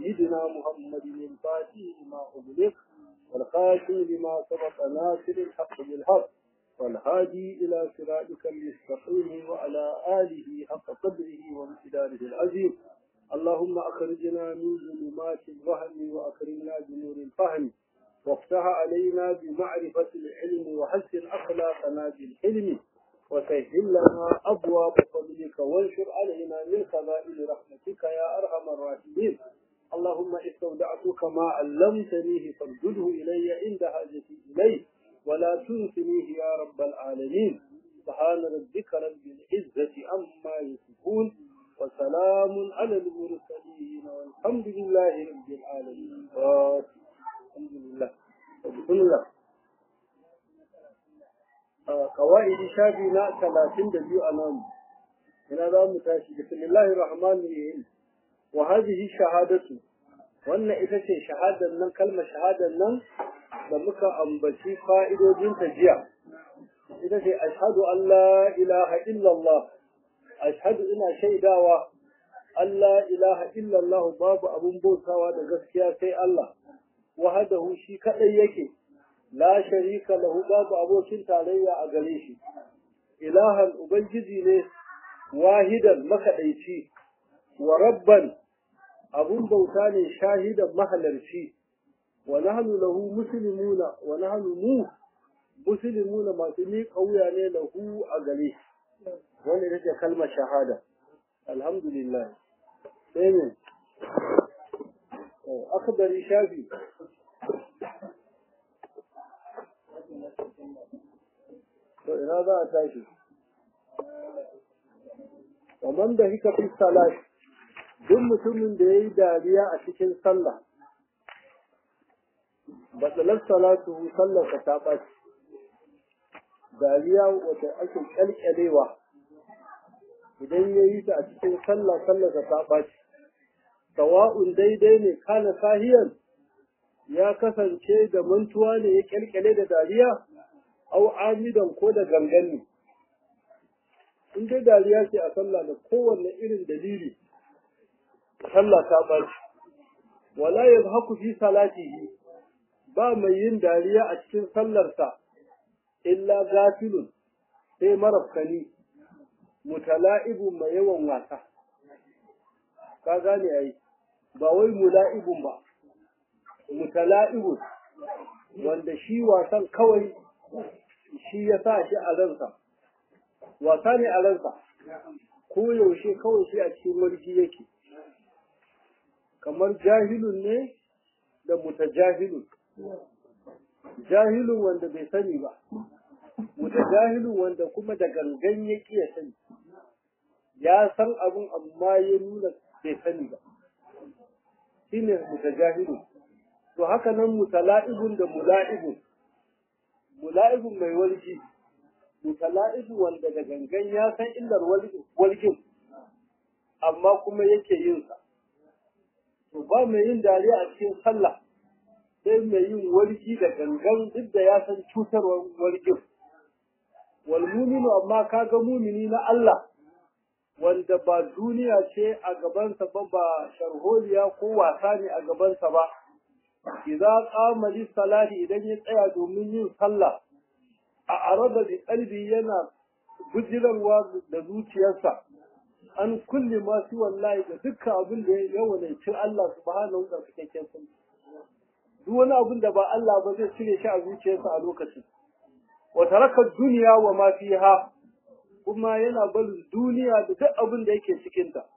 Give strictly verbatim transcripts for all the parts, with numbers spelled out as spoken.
سيدنا محمد الفاتح لما أغلق والخاتم لما سبق ناصر الحق بالحق والهادي إلى صراطك المستقيم وعلى آله حق قدره وامتداره العظيم. اللهم أخرجنا من ظلمات الوهم وأكرمنا بنور الفهم وافتح علينا بمعرفة العلم وحسن أخلاقنا بالحلم وسهل لنا أبواب فضلك وانشر علينا من خزائن رحمتك يا أرحم الراحمين. اللهم استودعتك ما علمتنيه فارجده إلي عند حاجتي إليه ولا تنسنيه يا رب العالمين. سبحان ربك رب العزة عما يصفون وسلام على المرسلين والحمد لله رب العالمين. الحمد لله. بسم الله. قواعد شافينا ثلاثين دبيو أمام هنا لا متاشي. بسم الله الرحمن الرحيم. وهذه شهادته وأن إذا شهادة من كلمة شهادة من لمك أنبتي فائدة تجيع. إذا أشهد أن لا إله إلا الله أشهد إن شيء دعوة أن لا إله إلا الله باب أبو بوسا ودقسكيا سي الله وهده شي كأيك لا شريك له باب أبو كنت علي أغليشي إلها أبنجزي له واحدا مكأيتي وربا أبو بوساني شاهدا مهلرشي ونحن له مسلمون ونحن مو مسلمون ما تنيك أوياني له أغليشي وانا رجع كلمة شهادة. الحمد لله. ثانيا أخبر شافي هذا أتاشي ومن دهك في الصلاة دم ثم دهي داريا أشكين صلى بطلت صلاته صلى فتابت dariya wata ake kyalkyalewa idan ya yi ta a cikin sallah sallah ta ta ɓaci sawa'un daidai ne kana sahiyan ya kasance da mantuwa ne ya kyalkyale da dariya au amidan ko da gangan ne in dai dariya ce a sallah da kowanne irin dalili sallah ta ɓaci wala yadhaku fi salatihi ba mai yin dariya a cikin sallarsa illa gafilun sai marafkani mutala'ibun mai yawan wasa ka gane ai ba wai mula'ibun ba mutala'ibun wanda shi wasan kawai shi ya sa shi a ransa wasa ne a ransa ko yaushe kawai shi a cikin warki yake kamar jahilun ne da mutajahilun jahilun wanda bai sani ba mutajahilun wanda kuma da gangan ya kiya sani ya san abun amma ya nuna bai sani ba shine mutajahilun. To haka nan mutala'ibun da mula'ibun mula'ibun mai walji mutala'ibu wanda da gangan ya san illar walgin amma kuma yake yin sa. To ba mai yin dariya a cikin sallah sai mai yin warki da gangan duk da ya san cutarwar warkin. Wal muminu amma kaga mumini na Allah wanda ba duniya ce a gabansa ba ba sharholiya ko wasa ne a gabansa ba idza qama lis salati idan ya tsaya domin yin sallah a arada bi qalbi yana bujirarwa da zuciyarsa an kulli ma su wallahi da dukkan abin da ya walaci Allah subhanahu wa ta'ala cikakken sani duk wani abin da ba Allah ba zai cire shi a zuciyarsa a lokacin. Wa taraka dunya wa ma fiha kuma yana barin duniya da duk abin da yake cikin ta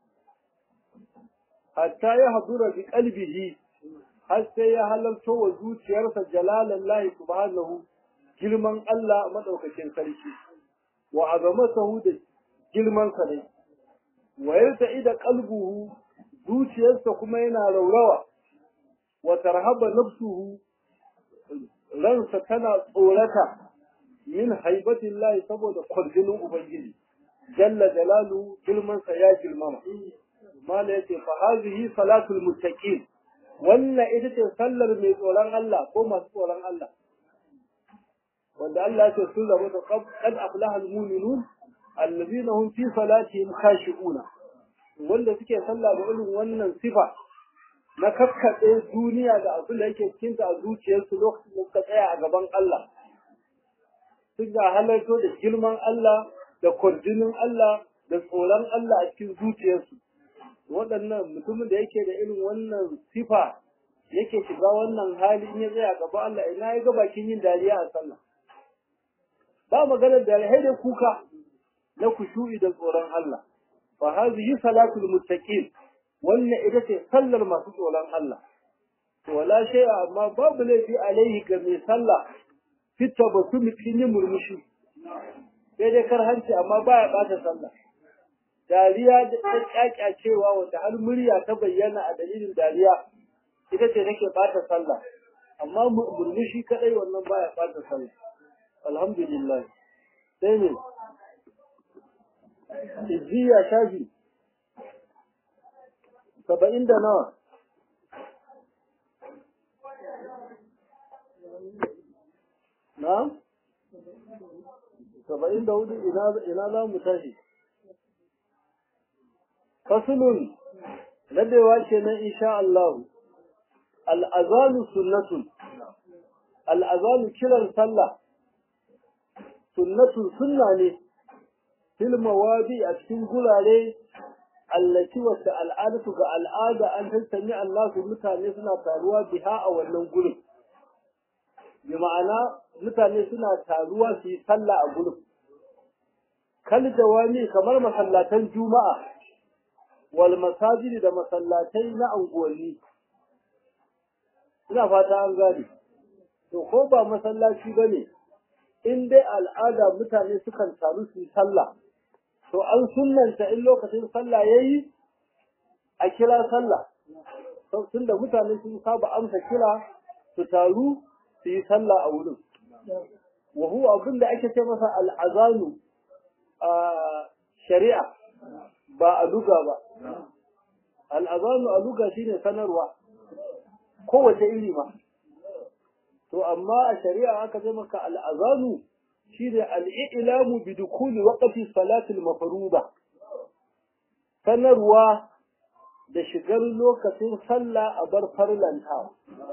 hatta ya hadura bi qalbihi har sai ya halarto wa zuciyarsa jalalallahi subhanahu girman Allah madaukakin sarki wa azamatahu da girman sa ne wa yarta'ida qalbuhu zuciyarsa kuma yana raurawa wa tarhaba nafsuhu ransa tana tsorata min haibatillahi saboda kwarjinin ubangiji jalla jalalu girman sa ya girmama mala yace fa hadhihi salatul muttaqin wannan ita ce sallar mai tsoron Allah ko masu tsoron Allah wanda Allah ya ce sun zama da qad aflaha almu'minun alladhina hum fi salatihim khashi'una wanda suke sallah da irin wannan sifa na kakkaɗe duniya da abin da yake cikin a zuciyarsu lokacin da suka tsaya a gaban Allah sun ga halarto da girman Allah da kwarjinin Allah da tsoron Allah a cikin zuciyarsu waɗannan mutumin da yake da irin wannan sifa yake shiga wannan hali in ya tsaya gaba Allah ina ya ga bakin yin dariya a sallah ba maganar dariya sai dai kuka na kushu'i da tsoron Allah fa hadhihi salatul muttaqin wannan ita ce sallar masu tsoron Allah to wala shay'a amma babu laifi alaihi ga mai sallah fitta ba su mutin yin murmushi sai dai karhanci amma baya bata sallah dariya da kyakyacewa wanda har murya ta bayyana a dalilin dariya ita ce take bata sallah amma murmushi kadai wannan baya bata sallah alhamdulillah sai ne izziya shafi saba'in da nawa na saba'in da hudu ina za mu tashi fasulun ladewa ce na insha Allah al'azalu sunnatun al'azalu kiran sallah sunnatun sunna ne fil mawadi a cikin gurare allati wata al'adatu ga al'ada an tantance Allah su mutane suna taruwa biha a wannan gurin bi ma'ana mutane suna taruwa su yi sallah a gurin kal jawami kamar masallatan juma'a wal masajidi da masallatai na anguwanni ina fata an gane to ko ba masallaci bane in dai al'ada mutane sukan taru su yi sallah to an sunnanta in lokacin sallah yayi a kira sallah tunda mutane sun saba amsa kira su taru su yi sallah a wurin wa huwa abin da ake ce masa al'azanu a shari'a ba a luga ba al'azanu a luga shine sanarwa kowace iri ma to amma a shari'a aka ce maka al'azanu shine al'ilamu bi dukuli waqti salatil mafruḍa sanarwa da shigar lokacin sallah a bar farlantawa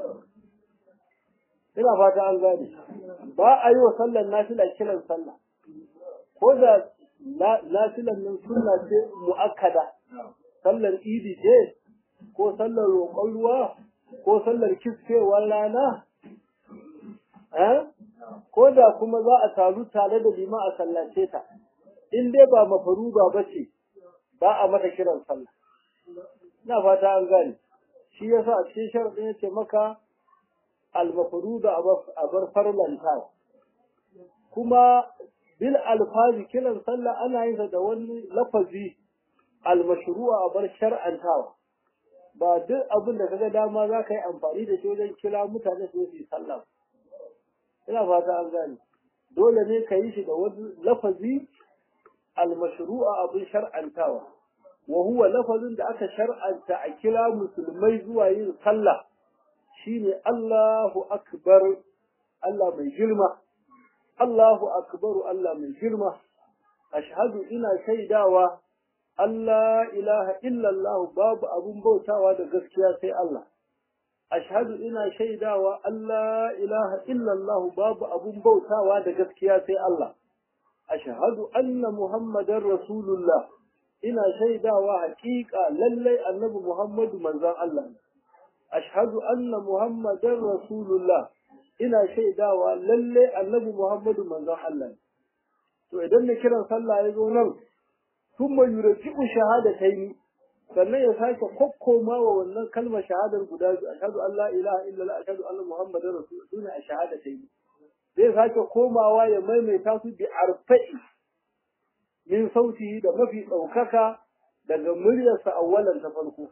ina fata an gane ba a yi wa sallar nafila kiran sallah ko da nafilan nan sunna ce muakkada sallar idi ce ko sallar roƙon ruwa ko sallar kiskewar rana eh ko da kuma za a taru tare da lima a sallace ta in dai ba mafaruba ba ce ba a mata kiran sallah ina fata an gane shi yasa a cikin sharadin yace maka al-mafruda abar farlanta kuma bil alfazi kiran sallah ana yin da wani lafazi al-mashru'a abar shar'antawa ba duk abin da kaga dama za ka yi amfani da shi wajen kira mutane su yi sallah ina fata an gane dole ne ka yi shi da wani lafazi al-mashru'a abin shar'antawa wa huwa lafazin da aka shar'anta a kira musulmai zuwa yin sallah shine Allahu akbar Allah mai girma Allahu akbar Allah mai girma ashhadu ina shaidawa Allah ilaha illallah babu abun bautawa da gaskiya sai Allah ashhadu ina shaidawa Allah ilaha illallah babu abun bautawa da gaskiya sai Allah ashhadu anna muhammadar rasulullah ina shaidawa haƙiƙa lallai annabi Muhammadu manzon Allah ashhadu anna muhammadar rasulullah ina shaidawa lallai annabi Muhammadu manzon Allah to idan ne kiran sallah ya zo nan kuma yurji'u shahadataini sannan ya sake kokkoma wa wannan kalmar shahadar guda biyu ashhadu an la ilaha illallah ashhadu anna muhammadar rasulullah a shahadataini zai sake komawa ya maimaita su bi arfa'i min sauti da mafi ɗaukaka daga muryarsa awwalan ta farko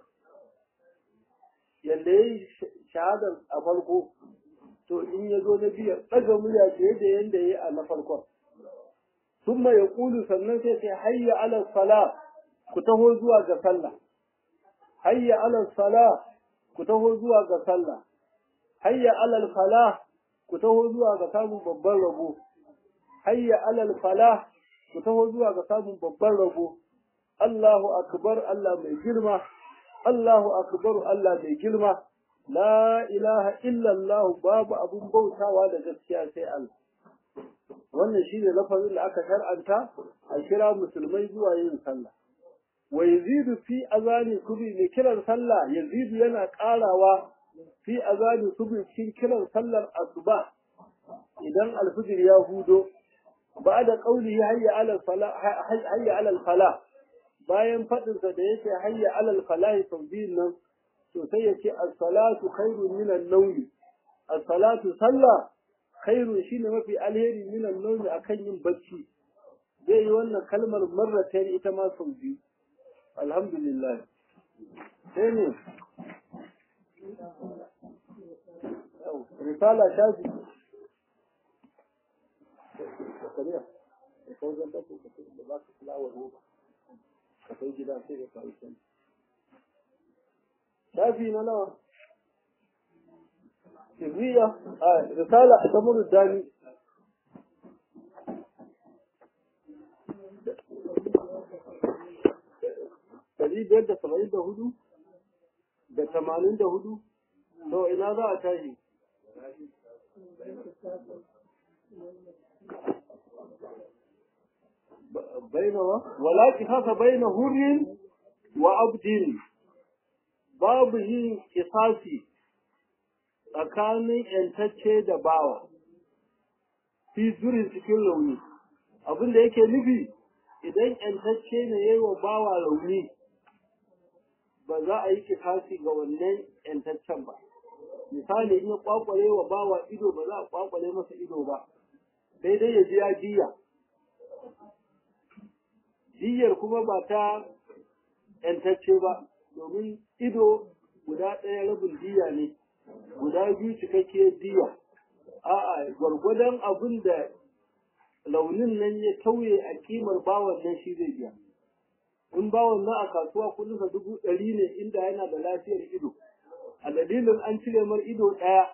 yanda yayi shahadar a farko to in ya zo na biyu ɗaga murya ce da yanda yayi a na farkon thumma yaqulu sannan sai sai hayya ala salah ku taho zuwa ga sallah hayya ala salah ku taho zuwa ga sallah hayya ala falah ku taho zuwa ga samun babban rabo hayya ala falah ku taho zuwa ga samun babban rabo Allahu akbar Allah mai girma Allahu akbar Allah mai girma la ilaha illa Allah babu abun bautawa da gaskiya sai Allah wannan shine lafazin da aka shar'anta a kira musulmai zuwa yin sallah wa yazidu fi azani kubi ne kiran sallah yazidu yana karawa fi azani kubi cikin kiran sallar asuba idan alfijir ya hudo ba da kauli hayya ala salah hayya ala falah bayan fadin sa da yake hayya ala falah tawbin nan to sai yace as-salatu khairun min an-nawm as-salatu sallah khairun shine mafi alheri min an-nawm akan yin bacci zai yi wannan kalmar marratayn ita ma sau biyu alhamdulillah sai ne risala shafi kariya ko zan da ku da ba ku lawa roba ka kai gida sai ka kai shi shafi na nawa Sirriya a risala a tamuru dani dari biyar da saba'in da hudu da tamanin da hudu to ina za a tashi bainawa wala kisasa baina hurrin wa abdin babu yin kisasi tsakanin yantacce da bawa fi zurin cikin rauni abin da yake nufi idan yantacce ne yayi wa bawa rauni ba za a yi kisasi ga wannan yantaccen ba misali in ya kwakwale wa bawa ido ba za a kwakwale masa ido ba sai dai ya ji ya jiya jiyar kuma ba ta yantacce ba domin ido guda ɗaya rabin diya ne guda biyu cikakkiyar diya a'a gwargwadon abin da launin nan ya tauye a kimar bawan nan shi zai biya in bawan nan a kasuwa kudinsa dubu ɗari ne inda yana da lafiyar ido a dalilin an cire mar ido ɗaya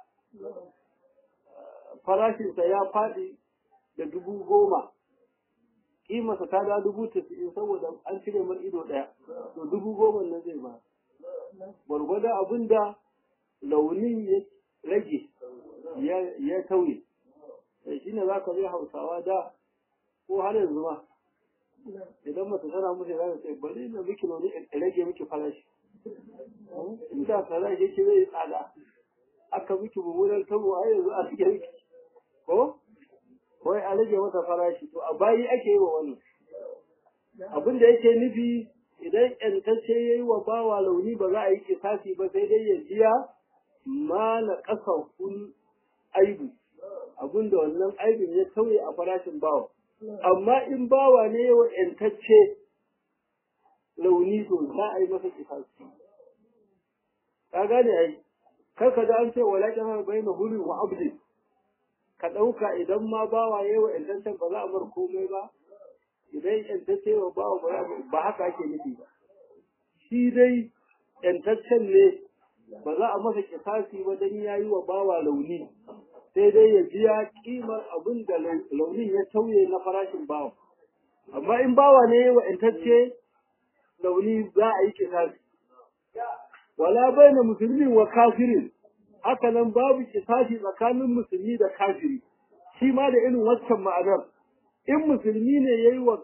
farashinsa ya faɗi da dubu goma kimarsa ta da dubu tasa'in saboda an cire mar ido ɗaya to dubu goma nan zai ba gwargwadon abin da launin ya rage ya tauye shi ne za ka zai hausawa da ko har yanzu ma idan mace tana mutu za ta ce bari na miki launi in rage miki farashi inda farashi yake zai tsada aka miki mummunar tabo har yanzu a cikin miki ko wai a rage mata farashi to a bayi ake yi wa wani abin da yake nufi idan ƴantacce ya yi wa bawa launi ba za a yi kisasi ba sai dai ya jiya ma na ƙasa kun aibu abinda wannan aibin ya tauye a farashin bawa amma in bawa ne wa ƴantacce launi to za a yi masa kisasi ka gane ai kar ka da an ce wala kana bayna huri wa abdi ka ɗauka idan ma bawa yayi wa ƴantaccen ba za a bar komai ba idan ƴantacce wa bawa ba haka ake nufi ba shi dai ƴantaccen ne ba za a masa kisasi ba dan yayi wa bawa launi sai dai ya biya kimar abin da launin ya tauye na farashin bawa amma in bawa ne wa ƴantacce launi za a yi kisasi wala baina musulmin wa kafirin haka nan babu kisasi tsakanin musulmi da kafiri shi ma da irin waccan ma'anar in musulmi ne yayi wa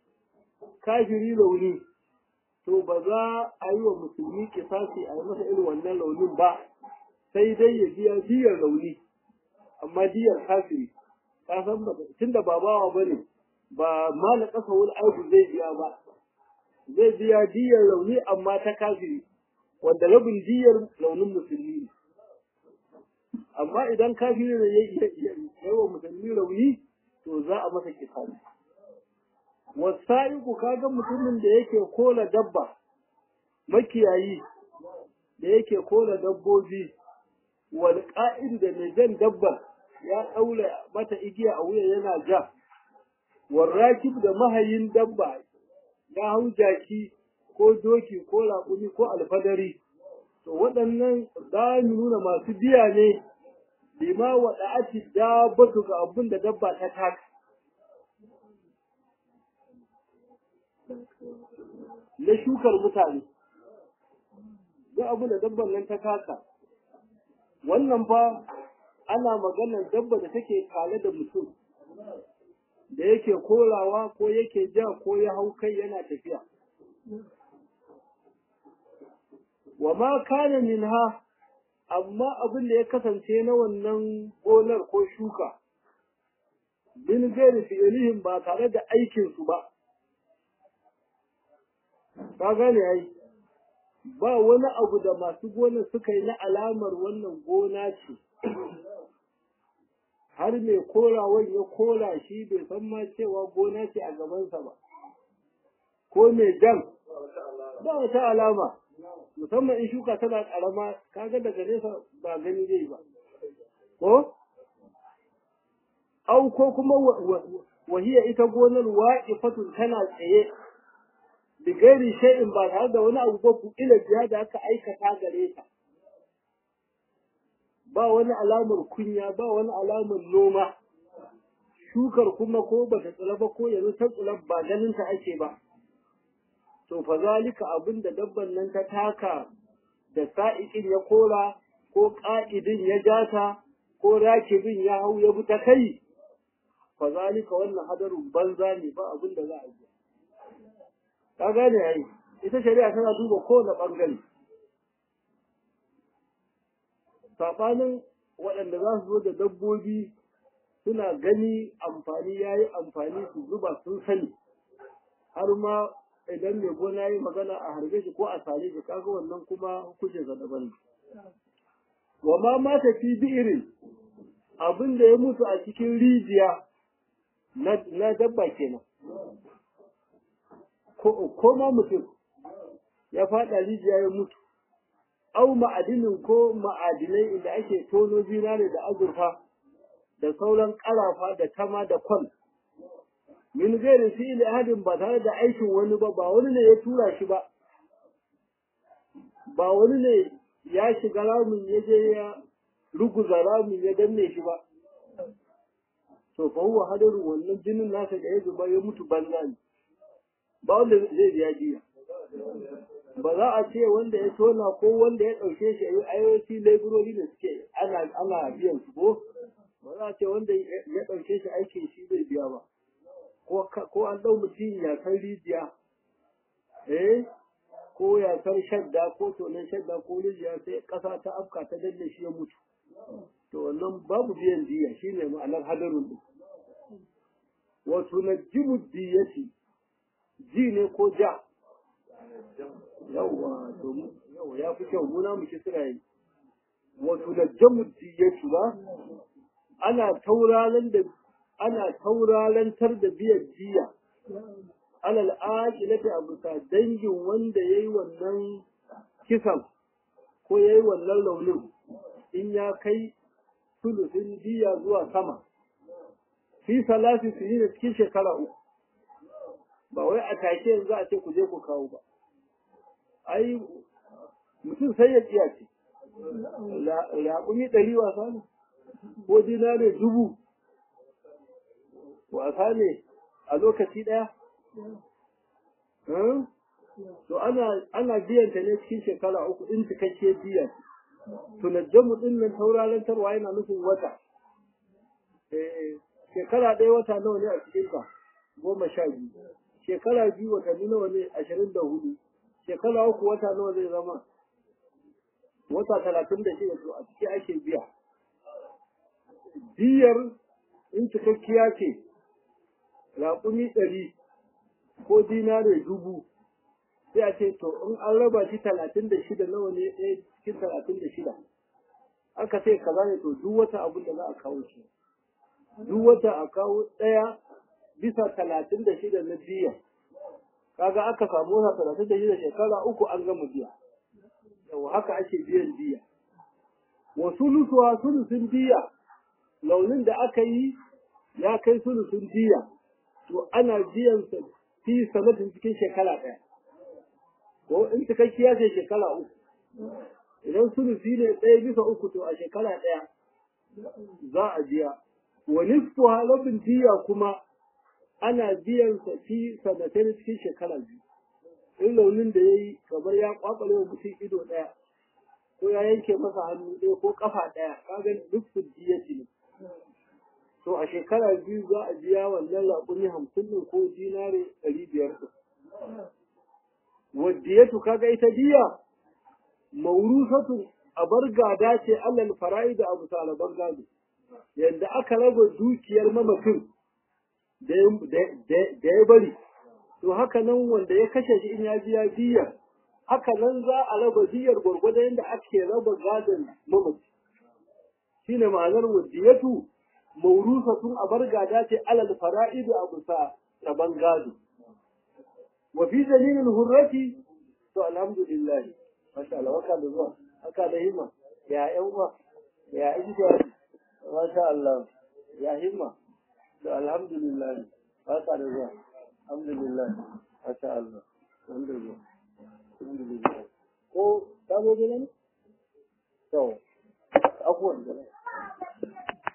kafiri launi to ba za a yi wa musulmi kisasi a yi masa irin wannan launin ba sai dai ya biya diyar launi amma diyar kafiri ka san ba tunda ba bawa bane ba mala kasa wani aibu zai biya ba zai biya diyar launi amma ta kafiri wanda rabin diyar launin musulmi ne amma idan kafiri ne ya yi wa musulmi launi to za a masa kisasi wasa'iku kaga mutumin da yake kola dabba makiyayi da yake kola dabbobi wal qa'id da mai jan dabba ya daura mata igiya a wuya yana ja wal rakib da mahayin dabba ya hau jaki ko doki ko raƙumi ko alfadari to waɗannan za mu nuna masu biya ne bima wada'ati dabbatu ga abin da dabba ta taka na shukar mutane duk abu da dabban nan ta kasa wannan fa ana maganar dabba da take tare da mutum da yake kolawa ko yake ja ko ya hau kai yana tafiya wa ma kana minha amma abin da ya kasance na wannan gonar ko shuka bin gairi fi'ilihim ba tare da aikin su ba ka gane ai ba wani abu da masu gonar suka yi na alamar wannan gona ce har mai korawan ya kora shi bai san ma cewa gona ce a gabansa ba ko mai jan ba wata alama musamman in shuka tana karama kaga daga nesa ba gani zai ba ko au ko kuma wahiya ita gonar waqifatun tana tsaye bigari shay'in ba tare da wani abu ba ku ila biya da aka aikata gare ta ba wani alamar kunya ba wani alamar noma shukar kuma ko ba ta tsira ba ko yanzu ta tsira ba ganin ta ake ba to fa zalika abinda dabban nan ta taka da sa'iqin ya kora ko qa'idin ya jata ko rakibin ya hau ya bi ta kai fa zalika wannan hadarun banza ne ba abinda za a yi ka gane ai ita shari'a tana duba kowane bangare sabanin waɗanda za su zo da dabbobi suna gani amfani yayi amfani su zuba sun sani har ma idan mai gona yi magana a harbe shi ko a sare shi kaga wannan kuma hukuncin sa daban wa ma mata fi bi'irin abin da ya mutu a cikin rijiya na na dabba kenan ko ko ma mutum ya fada rijiya ya mutu au ma'adinin ko ma'adinai inda ake tono zinare da azurfa da sauran karafa da tama da kwal min gairi fi'li ahadin ba tare da aikin wani ba ba wani ne ya tura shi ba ba wani ne ya shiga ramin ya je ya ruguza ramin ya danne shi ba to fa huwa hadaru wannan jinin nasa da ya zuba ya mutu banza ne ba wanda zai biya jiya ba za a ce wanda ya tona ko wanda ya ɗauke shi a I O C laborori da suke ana ana biyan su ko ba za a ce wanda ya ɗauke shi aikin shi zai biya ba ko an ɗau mutum ya san rijiya eh ko ya san shadda ko tonon shadda ko rijiya sai ƙasa ta afka ta danne shi ya mutu to wannan babu biyan diya shine ma'anar hadarun din wato najibu diyati ji ne ko ja yawa to yawa ya fi kyau muna muke suna yi wato najibu diyati ba ana tauraron da ana tauralantar da biyan jiya alal aqilati abusa dangin wanda yayi wannan kisan ko yayi wannan launin in ya kai sulusin jiya zuwa sama fi salati su yi cikin shekara uku ba wai a take yanzu a ce ku je ku kawo ba ai mutum sai ya tsiya ce raƙumi ɗari wasa ne ko dinare dubu wasa ne a lokaci ɗaya? To ana ana biyan ta ne cikin shekara uku in cikakke biyan. To najjamu din nan tauralantarwa yana nufin wata. Eh shekara ɗaya wata nawa ne a cikin ka? Goma sha biyu. Shekara biyu watanni nawa ne? Ashirin da hudu. Shekara uku wata nawa zai zama? Wata talatin da shida to a ciki ake biya. Biyar in cikakkiya ce raƙumi ɗari ko dinare dubu sai a ce to in an raba shi talatin da shida nawa ne ɗaya cikin talatin da shida aka ce kaza ne to duk wata abin da za a kawo shi duk wata a kawo ɗaya bisa talatin da shida na biya kaga aka samu wata talatin da shida shekara uku an gama biya yau haka ake biyan biya wa sulusuwa sulusun biya launin da aka yi ya kai sulusun biya to ana biyan sa fi sanatin cikin shekara ɗaya ko in cikakkiya ce shekara uku idan sulusi ne ɗaya bisa uku to a shekara ɗaya za a biya wa nisfu halabin biya kuma ana biyan sa fi sanatin cikin shekara biyu in launin da ya yi kamar ya kwakwale wa mutum ido ɗaya ko ya yanke masa hannu ɗaya ko kafa ɗaya kaga duk diyati ne to a shekara biyu za a biya wannan raƙumi hamsin ɗin ko dinare ɗari biyar ɗin wadiyatu kaga ita diya maurusatu a bar gada ce alal fara'i da abu salaban gado yadda aka raba dukiyar mamacin da ya bari to haka nan wanda ya kashe shi in ya biya diyar haka nan za a raba diyar gwargwadon yadda ake raba gadon mamaci shine ma'anar wadiyatu maurusatun a bar gada ce alal fara'i da abu salaban gado wa fi dalilin hurrati to alhamdulillah masha Allah waka da zuwa haka da himma ya yan uwa ya ijtihadi masha Allah ya himma to alhamdulillah haka da zuwa alhamdulillah masha Allah alhamdulillah alhamdulillah ko sabo ne to akwai